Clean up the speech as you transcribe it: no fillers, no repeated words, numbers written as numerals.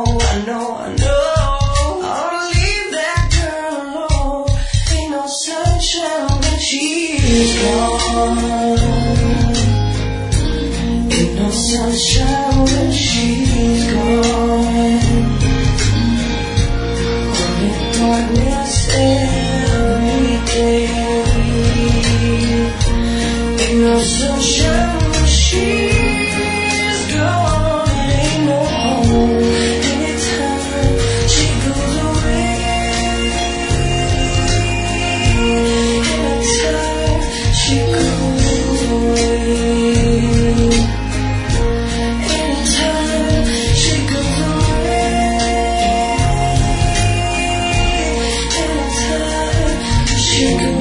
I know. Ought to leave that girl alone. Ain't no sunshine when she's gone. Ain't no sunshine when she's gone. Only darkness every day. Ain't no sunshine when she's gone. Ain't no home anytime she goes away. Anytime she goes away. Anytime she goes away. Anytime she goes away.